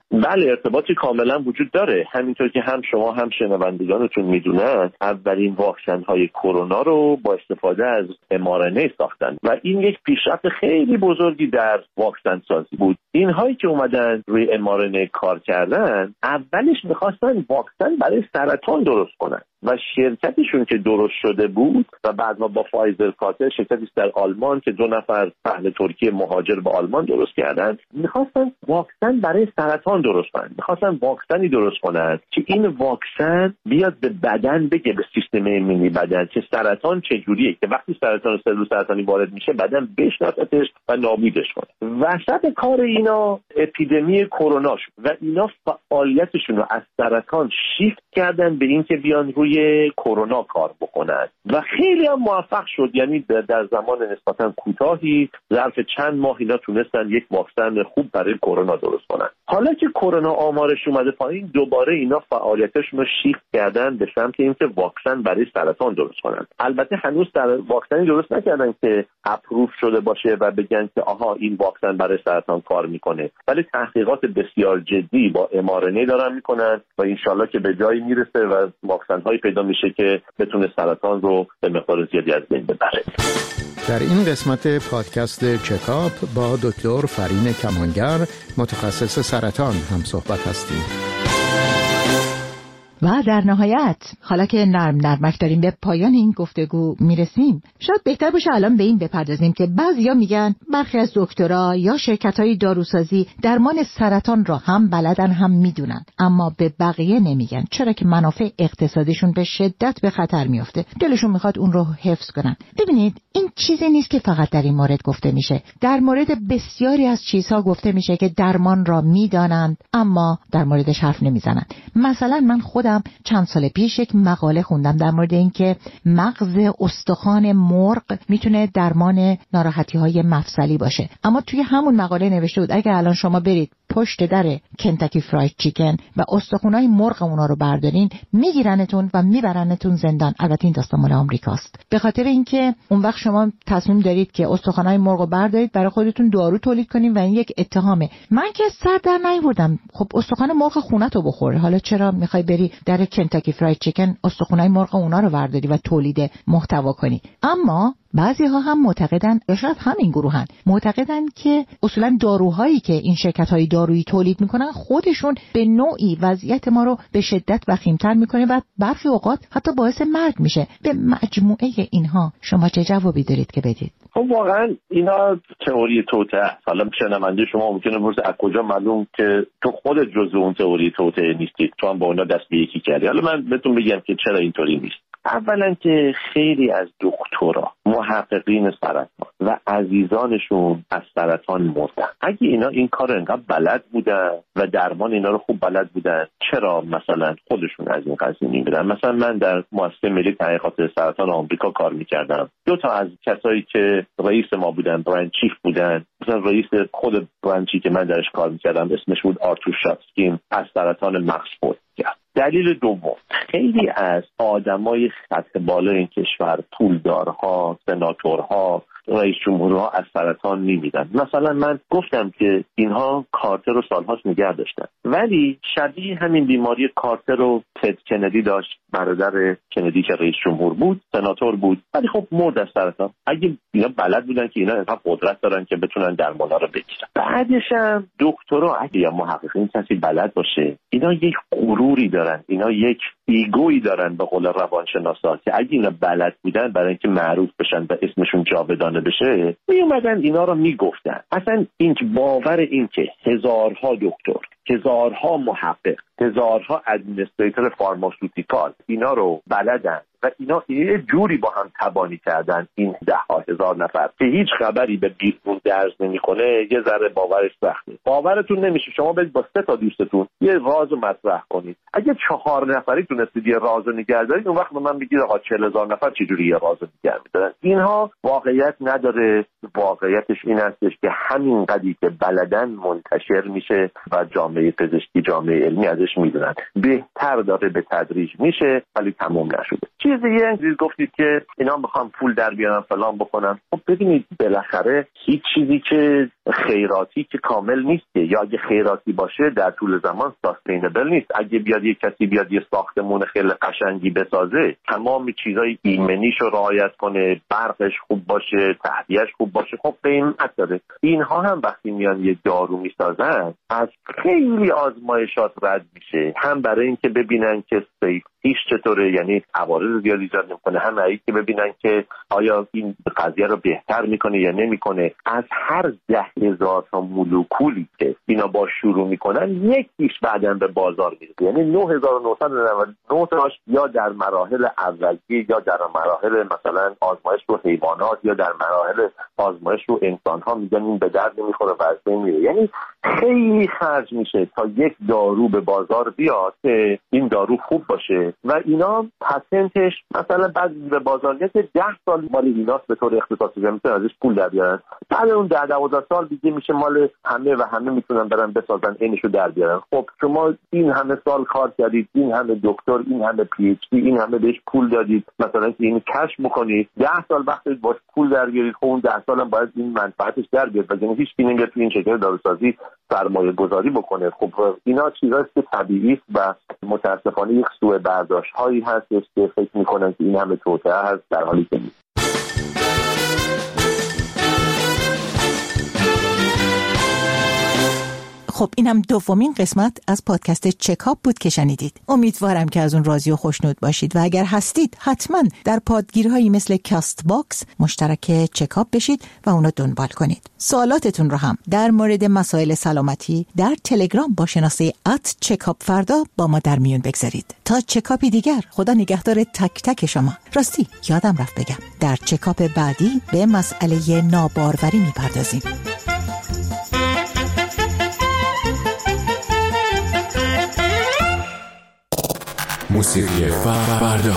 بله، ارتباطی کاملا وجود داره. همینطور که هم شما هم شنوندگانتون میدونن اولین واکسن های کرونا رو با استفاده از ام آر ان ای ساختن و این یک پیشرفت خیلی بزرگی در واکسن سازی بود. اینهایی که اومدن روی ام آر ان ای کار کردن اولش میخواستن واکسن برای سرطان درست کنن و شرکتشون که درست شده بود و بعد ما با فایزر کاتر شرکتی در آلمان که دو نفر اهل ترکیه مهاجر به آلمان درست کردن، میخواستن واکسن برای سرطان درست کنن. میخواستن واکسنی درست کنن که این واکسن بیاد به بدن بگه، به سیستم ایمنی بدن، که سرطان چجوریه، که وقتی سرطان سلول سرطانی وارد میشه بدن بشناستش و نابودش کنه. وسط کار اینا اپیدمی کرونا شد و اینا فعالیتشون رو از سرطان شیفت کردن به اینکه بیان روی کرونا کار بکنن و خیلی هم موفق شد. یعنی در زمان نسبتا کوتاهی، ظرف چند ماه، اینا تونستن یک واکسن خوب برای کرونا درست کنن. حالا که کرونا آمارش اومده پایین، دوباره اینا فعالیتشون رو شیفت کردن به سمت اینکه واکسن برای سرطان درست کنن. البته هنوز در واکسنی درست نکردن که اپروف شده باشه و بگن که آها این واکسن برای سرطان کار میکنه، ولی تحقیقات بسیار جدی با ام آر ان ای دارن میکنن و انشالله که به جایی میرسه و واکسن های پیدا میشه که بتونه سرطان رو به مقدار زیادی از بین ببره. در این قسمت پادکست چکاپ با دکتر فرین کمانگر، متخصص سرطان، هم صحبت هستیم. و در نهایت، حالا که نرم نرمک داریم به پایان این گفتگو میرسیم، شاید بهتر باشه الان به این بپردازیم که بعضیا میگن برخی از دکترها یا شرکت‌های داروسازی درمان سرطان را هم بلدن هم میدونن، اما به بقیه نمیگن، چرا که منافع اقتصادیشون به شدت به خطر میفته. دلشون میخواد اون رو حفظ کنن. ببینید، این چیزی نیست که فقط در این مورد گفته میشه. در مورد بسیاری از چیزها گفته میشه که درمان را میدانند اما در موردش حرف نمیزنن. مثلا من خودم چند سال پیش یک مقاله خوندم در مورد اینکه مغز استخوان مرغ میتونه درمان ناراحتی‌های مفصلی باشه، اما توی همون مقاله نوشته بود اگه الان شما برید پشت در کنتاکی فرایید چیکن و استخوان‌های مرغ اونا رو بردارین، میگیرنتون و میبرنتون زندان. البته این داستان مال آمریکاست، به خاطر اینکه اون وقت شما تصمیم دارید که استخوان‌های مرغ رو بردارید برای خودتون دارو تولید کنین و این یک اتهامه. من که سر در نیاوردم، خب استخوان مرغ خونتو بخوره، حالا چرا میخوای بری در کنتاکی فرایید چیکن استخوان‌های مرغ اونا رو برداری و تولید محتوا کنی؟ اما بعضی ها هم معتقدن، یا شاید همین گروهن، معتقدن که اصولا داروهایی که این شرکت‌های دارویی تولید میکنن خودشون به نوعی وضعیت ما رو به شدت وخیم‌تر میکنه و برخی اوقات حتی باعث مرگ میشه. به مجموعه اینها شما چه جوابی دارید که بدید؟ خب واقعا اینا تئوری توطئه. حالا شنونده شما ممکنه بپرسه از کجا معلوم که تو خودت جزء اون تئوری توطئه نیستی، تو هم با اونا دست به یکی کردی. حالا من بهتون بگم که چرا اینطوری نیست. اولا که خیلی از دکترا، محققین سرطان و عزیزانشون از سرطان مردن. اگه اینا این کار انقدر بلد بودن و درمان اینا رو خوب بلد بودن، چرا مثلا خودشون از این قضیه نمی‌رن؟ مثلا من در مؤسسه ملی تحقیقات سرطان آمریکا کار می‌کردم. دو تا از کسایی که رئیس ما بودن، برند چیف بودن، مثلا رئیس خود برندی که من درش کار می‌کردم اسمش بود آرتور شاتسکین، از سرطان مغز فوت کرد. دلیل دوم، خیلی از آدمای سطح بالای این کشور، پولدارها، سناتورها، رئیس جمهورها از سرطان میمیدن. مثلا من گفتم که اینها کارتر رو سالهاست نگه داشتن، ولی شبیه همین بیماری کارتر رو تد کندی داشت، برادر کندی که رئیس جمهور بود، سناتور بود، ولی خب مرد از سرطان. اگه اینا بلد بودن که اینا اینقدر قدرت دارن که بتونن درمانا رو بگیرن. بعدش هم دکترها اگه یا محققین کسی بلد باشه، اینا یک غروری دارن، اینا یک ایگویی دارن به قول روانشناسا که اگه اینا بلد بودن برای اینکه معروف بشن و اسمشون جاودانه بشه، می اومدن اینا رو میگفتن. اصلا این که باور این که هزارها دکتر، هزارها محقق، هزارها ادمنستریتور فارماسوتیکال اینا رو بلدن و اینا یه جوری با هم تبانی کردن این ده ها هزار نفر که هیچ خبری به بیرون درز نمیکنه، یه ذره باورش سخته. باورتون نمیشه شما برید با سه تا دوستتون یه راز رو مطرح کنید. اگه چهار نفری تونستید یه راز رو نگه دارید، اون وقت من بگید آقا چهل هزار نفر چجوری یه راز رو نگه می‌دارن؟ اینها واقعیت نداره. واقعیتش این هستش که همین قدری که بلدن منتشر میشه و جامعه پزشکی، جامعه علمی ازش میدونن. بهتر داره به تدریج میشه ولی تمام نشده. چیز دیگه انگلیس گفتید که اینا میخوام پول در بیارن فلان بکنن. خب ببینید بالاخره هیچ چیزی که خیراتی که کامل نیست، یا اگه خیراتی باشه در طول زمان ساستینبل نیست. اگه بیاد یک کسی بیاد یه ساختمون خیلی قشنگی بسازه، تمام چیزای ایمنیشو رعایت کنه، برقش خوب باشه، تهویه‌اش خوب باشه، خب قیمت داره. اینها هم وقتی میان یه دارو میسازن از خیلی آزمایشات رد میشه، هم برای اینکه ببینن که سیفتیش چطوره، یعنی عوارض زیادی ایجاد نمیکنه، هم برای اینکه ببینن که آیا این قضیه رو بهتر میکنه یا نمیکنه. از هر ده هزار تا مولکولی که اینا با شروع میکنن، یکیش بعداً به بازار میرسه. یعنی نه هزار و نهصد و نود و نه تاش یا در مراحل اولیه یا در مراحل مثلا آزمایش رو حیوانات یا در مراحل آزمایش رو انسان ها میگن این به درد نمیخوره و از بین میره. یعنی خیلی خرج میشه تا یک دارو به بازار بیاد که این دارو خوب باشه و اینا پسنتش مثلا بعد به بازار میاد ده سال مال ایناست به طور اختصاصی، میتونن ازش پول در بیارن. بعد اون ده دوازده سال دیگه میشه مال همه و همه میتونن برن بسازن اینشو در بیارن. خب شما این همه سال کار کردید، این همه دکتر، این همه پی اچ دی، این همه بهش پول دادید مثلا که این کشف بکنید، ده سال وقت باش پول در بیارید. خب اون ده سال هم باید این منفعتش در بیاد و یعنی هیچ کی نمیاد تو این شکل داروسازی سرمایه گذاری بکنه. خب اینا چیزاست که طبیعی است و متاسفانه یک سوء برداشت هایی هست که فکر میکنن که این همه توطئه هست، در حالی که نیست. خب اینم دومین قسمت از پادکست چکاپ بود که شنیدید. امیدوارم که از اون راضی و خوشنود باشید و اگر هستید حتما در پادگیرهایی مثل کاست باکس مشترک چکاپ بشید و اونو دنبال کنید. سوالاتتون رو هم در مورد مسائل سلامتی در تلگرام با شناسه ات چکاپ فردا با ما در میون بگذارید. تا چکاپی دیگر، خدا نگهدار تک تک شما. راستی یادم رفت بگم در چکاپ بعدی به مسئله ناباروری میپردازیم. موسیقی فردا.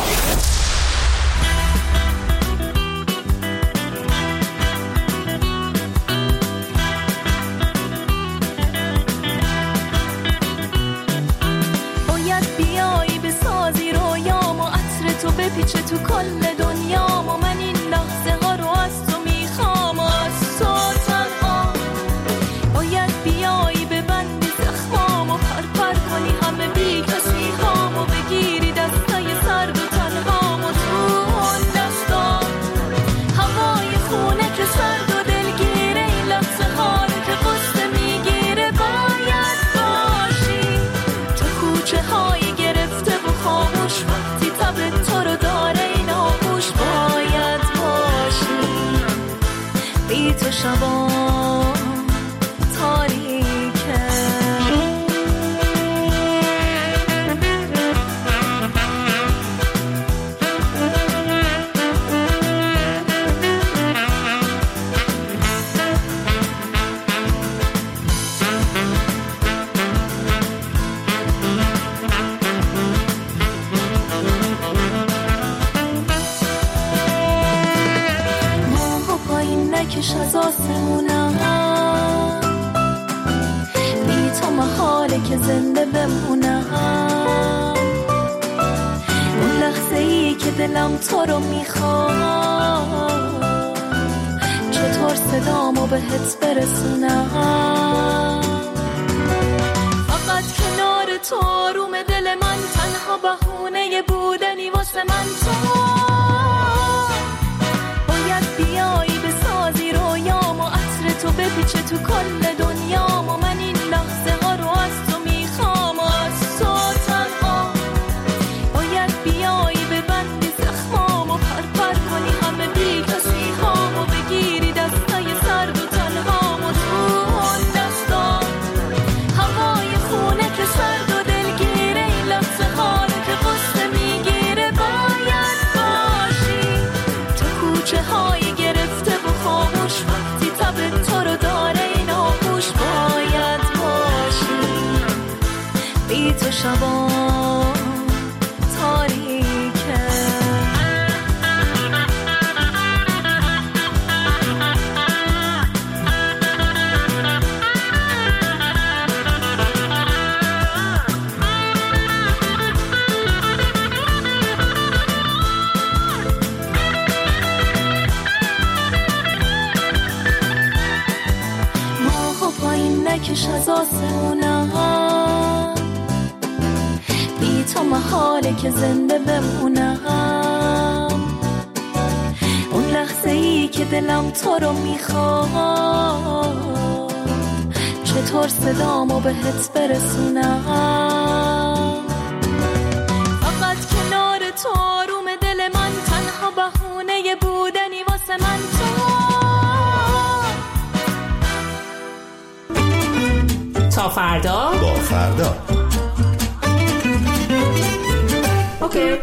باید بیایی بسازی رویامو، عطر تو بپیچه تو کل دنیامو. من این لحظه ها رو از تو میخوام و از تو تنها. باید بیایی ببندی زخمامو، پر پر کنی همه بی کسی هامو، بگیری دستای سرد و تنهامو تو اون دستا. هوای خونه که سرد و دلگیره، این لحظه ها رو که قصه میگیره. باید باشی تو کوچه های گرفته و خاموش، وقتی تب تو رو داره این آغوش. باید باشی بی تو شبا نکش از آسمونم، بی تو محاله که زنده بمونم. اون لحظه ای که دلم تو رو میخواد، چطور صدامو بهت برسونم. فقط کنار تو آروم دل من، تنها بهونه بودنی واسه من تو. باید بیایی بسازی رویامو، عطر تو بپیچه تو کل دنیامو. من این لحظه ها رو از تو میخوام و از تو تنها. باید بیایی ببندی زخمامو، پر پر کنی همه بی کسی هامو، بگیری دستای سرد و تنهامو تو اون دستا. هوای خونه که سرد و دلگیره، این لحظه ها رو که قصه میگیره. باید باشی تو کوچه های گرفته و خاموش، وقتی تب تو رو داره این آغوش. باید باشی بی تو شبا تاریکه. بکش از آسمونم، بی تو محاله که زنده بمونم. اون لحظه ای که دلم تو رو میخواد، چطور صدامو بهت برسونم. فقط کنار تو آروم دل من، تنها بهونه بودنی واسه من تو. تا فردا با فردا. اوکی.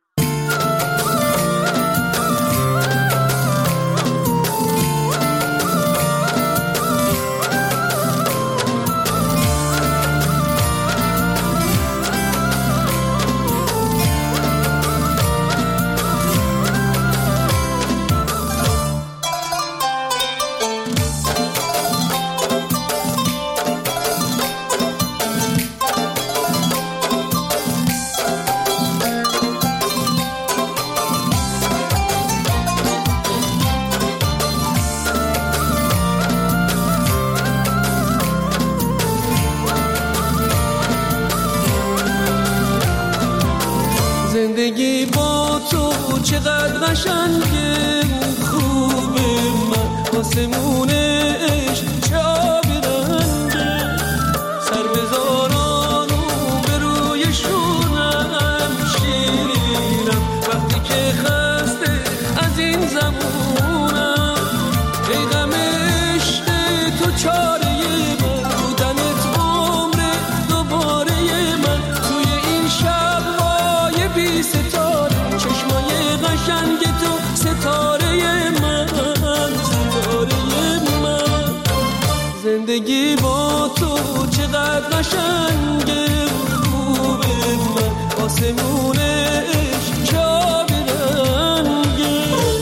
زندگی با تو چقدر قشنگه، خوبه من آسمونش چه آبی رنگه، سر بذارانو به روی شونم، شیرینم وقتی که خسته از این زمونم. ای غم عشق تو چاره من، بودنت عمر دوباره من، توی این شب‌های بی ستاره، چشمای قشنگ تو ستاره من، ستاره من. زندگی با تو چقدر قشنگه، خوبه من آسمونش چه آبی رنگه.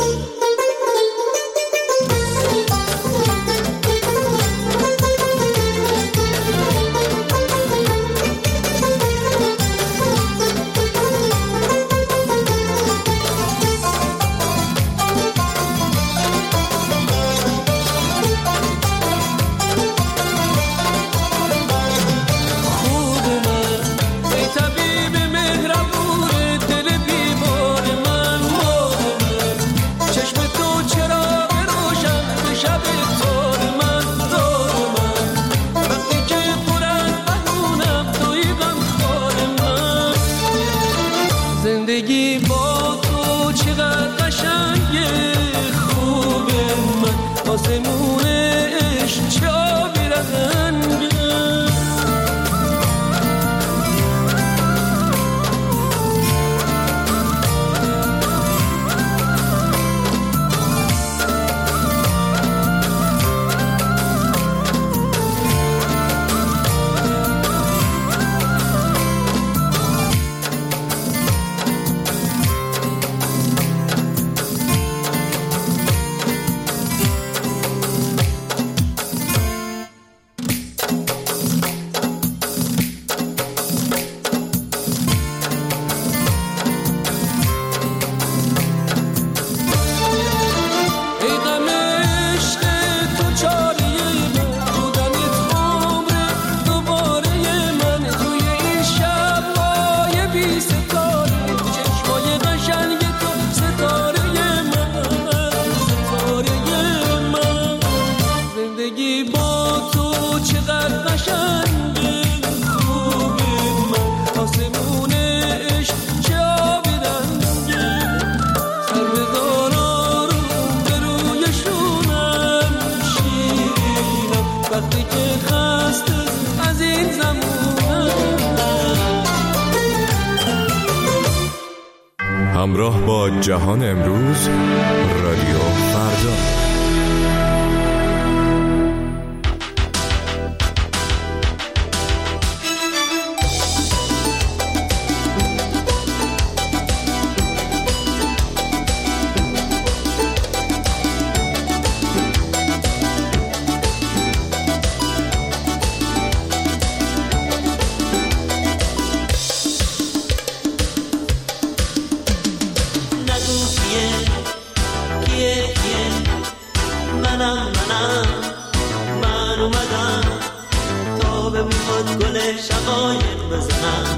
زندگی با تو چقدر قشنگه، خوبه من آسمونش چه آبی رنگه. همراه با جهان امروز، رادیو فردا. گل شقایق بزنم.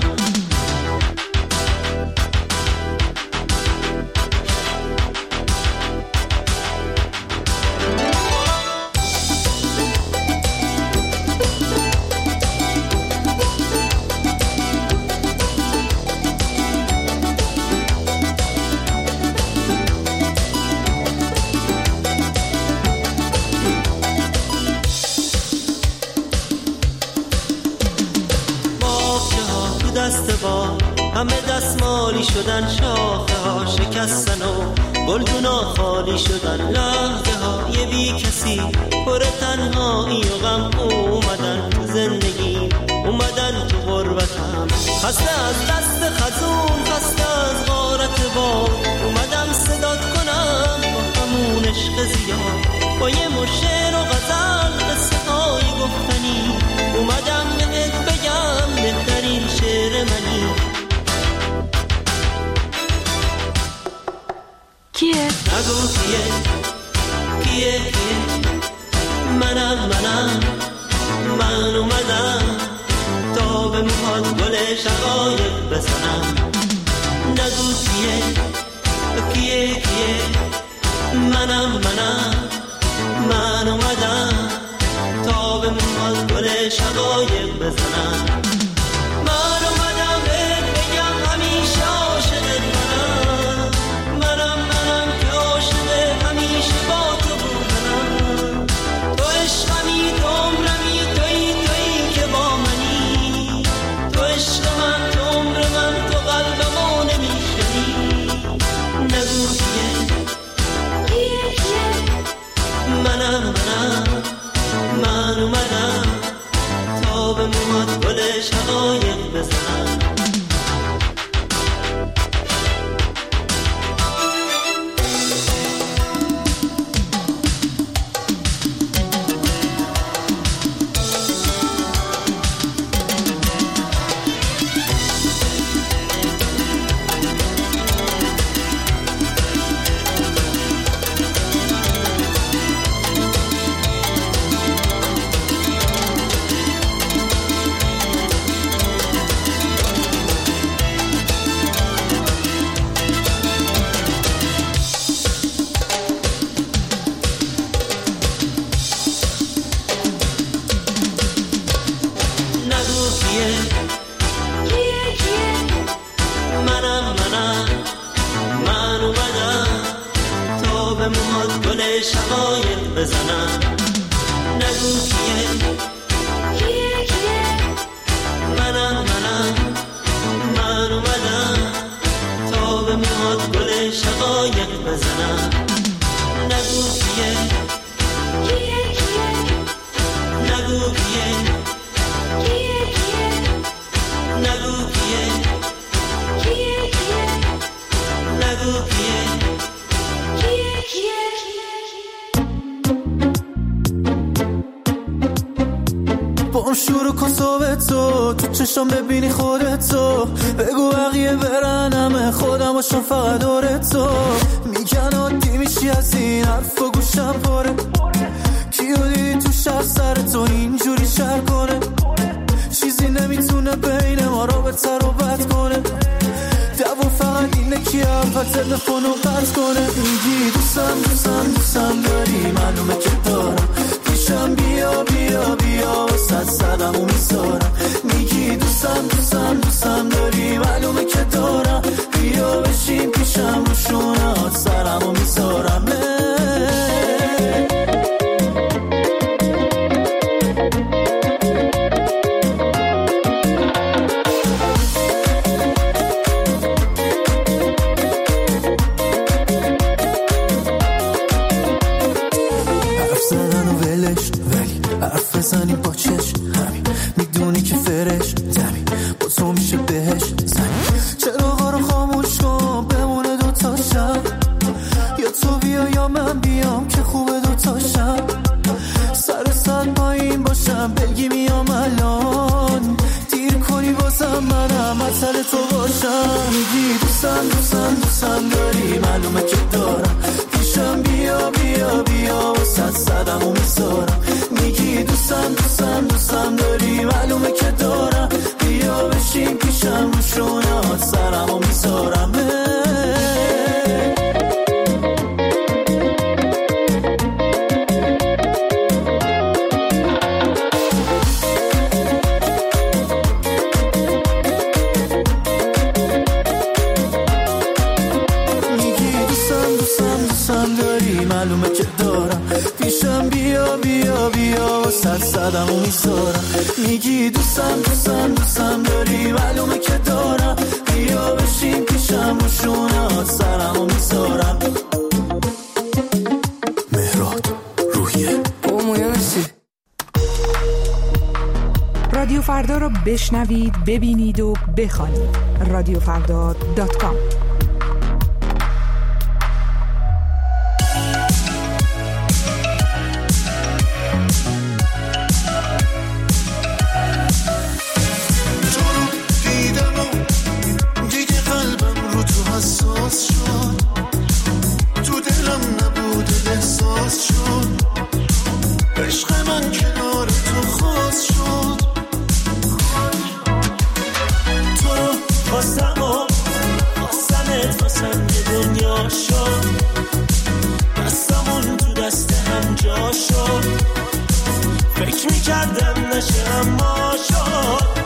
همه دستمالی شدن، شاخه ها شکستن و گلدونا خالی شدن، لحظه های بی کسی پر تنهایی و غم اومدن تو زندگی، اومدن تو غربتم. خسته از دست خزون، خسته از غارت باد، اومدم صدات کنم با همون عشق زیاد، با یه مش شعر و غزل قصه های گفتنی، اومدم بهت بگم بهترین شعر منی. کیه؟ نگو کیه کیه کیه منم منم من اومدم تا به موهات گل شقایق بزنم. نگو کیه کیه کیه منم منم من اومدم تا به موهات گل شقایق بزنم. من اومدم بهت بگم همیشه عاشقت منم، منم منم که عاشقت همیشه با تو بودم. تو عشقمی، تو عمرمی، تویی تویی که با منی، تو عشق من، تو عمر من، تو قلبمو نمیشنی. نگو کیه کیه کیه منم منم من اومدم تا به موهات گل شقایق بزنم. شقایق بزنم. نگو کیه کیه کیه منم منم من اومدم تا به موهات گل شقایق بزنم. نگو کیه کیه کیه نگو کیه کیه کیه نگو کیه کیه کیه نگو کیه کیه کیه. شروع کن صحبتو، تو چشم ببینی خودتو، بگو بقیه برن همه خودم باشم فقط دورتو. میگن عادی میشی از این حرف و گوشم پره، کیو دیدی تو شهر سرتو اینجوری شهر کنه، چیزی نمیتونه بین ما رابطه رو بد کنه. دوون فقط اینه که اول تلفنو قطع کنه. میگی دوستم دوستم دوستم داری، معلومه که دارم، پیشم بیا بیا بیا وسط صدمو میذارم. میگی دوستم دوستم دوستم داری، معلومه که دارم، بیا بشین پیشم رو شونات سرمو میذارم. بزنیم با چشم همین، میدونی که فرش دمی با تو میشه بهش زنی. چراغا رو خاموش کن بمونه دوتا شب، یا تو بیا یا من بیام که خوبه دوتا شب. سر سر پایین باشم بگی میام الان، دیر کنی بازم منم اصل تو باشم. میگی دوستم دوستم دوستم داری، معلومه که دارم، پیشم بیا بیا بیا وسط صدمو میذارم. میگی دوستم دوستم دوستم داری، معلومه که دارم، بیا بیا و سر زدم و میذارم. میگی دوستم دوستم دوستم داری معلومه که دارم. بیا بشین پیشم و شونه سرم و میذارم. مهراد روحیه رادیو فردا رو بشنوید، ببینید و بخوانید. رادیو فردا دات کام. حساس شد تو دلم نبود احساس شد عشق من کنار تو خاص شد. تو رو خواستم و خواستمت واسم یه دنیا شد. دستمون تو دست هم جا شد. فکر میکردم نشه اما شد.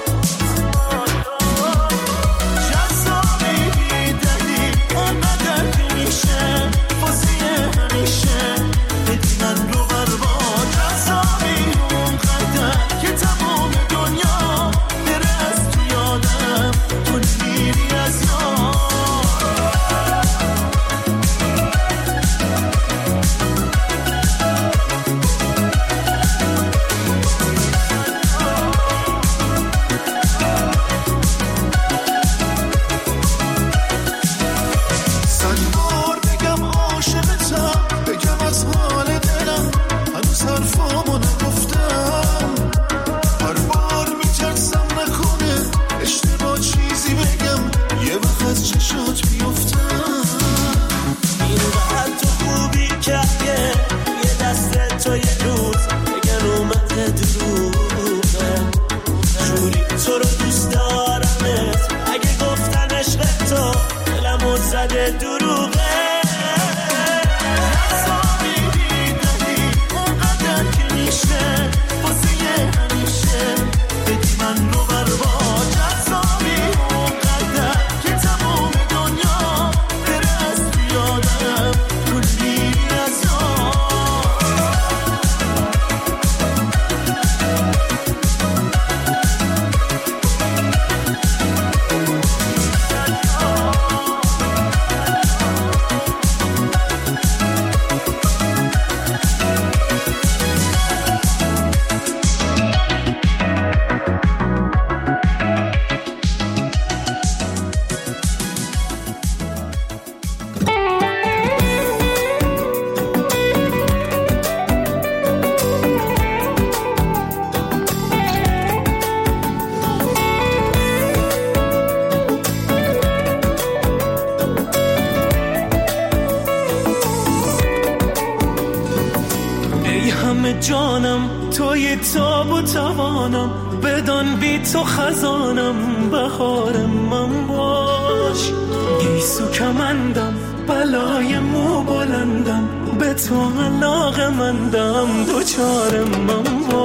جانم توی تاب و توانم بدان بی تو خزانم بهار من باش. گیسو کمندم بلای مو بلندم به تو علاقه مندم دوچار من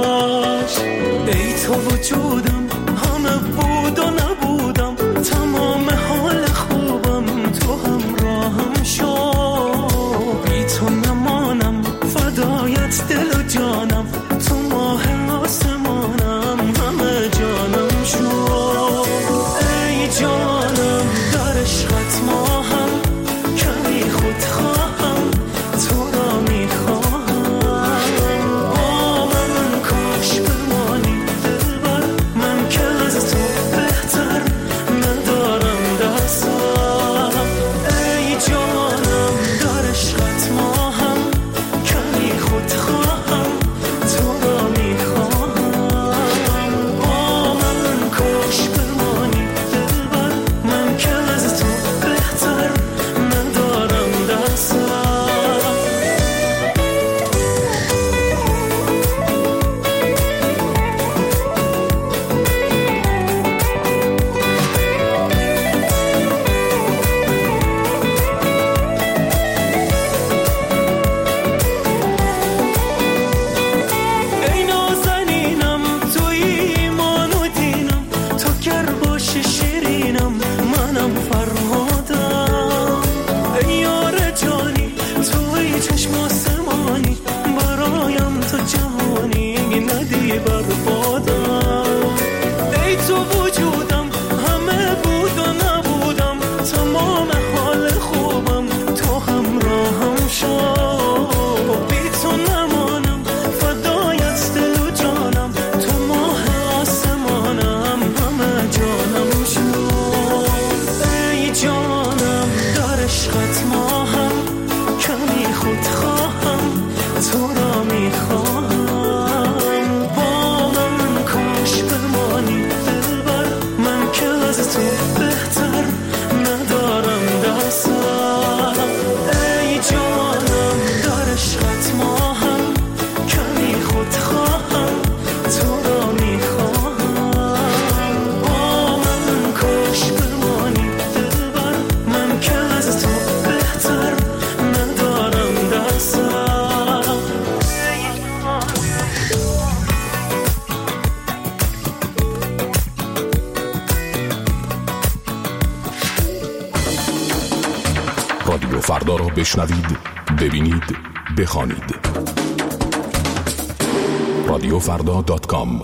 باش. ای تو وجودم همه بود و نبودم تمام حال خوبم تو همراهم شو. بی تو نمانم فدایت دل و جانم تو ماه آسمانم همه جانم شو. ای جانم در عشقت ماهم کمی خود خواهم تو را میخواهم با من فردا را بشنوید، ببینید، بخوانید. رادیو فردا دات کام.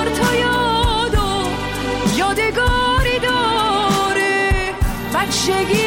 یادگاری داره بچگی